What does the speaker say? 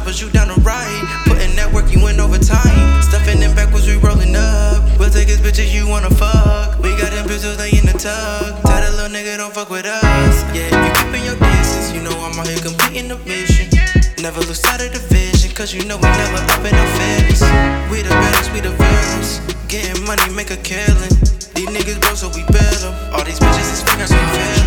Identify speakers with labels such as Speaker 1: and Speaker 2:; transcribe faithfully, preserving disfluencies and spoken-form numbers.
Speaker 1: choppers, you down to ride. Putting that work, you in overtime. Stuffing them backwards, we rolling up. We'll take his bitches, you wanna fuck. We got them pistols, they in the tug. Tell that little nigga don't fuck with us. Yeah, you keeping your distance, you know I'm out here completing the mission. Never lose sight of the vision, cause you know we never up in our feelings. We the baddest, we the villains. Getting money, make a killing. These niggas broke, so we bail them. All these bitches is fake, we feel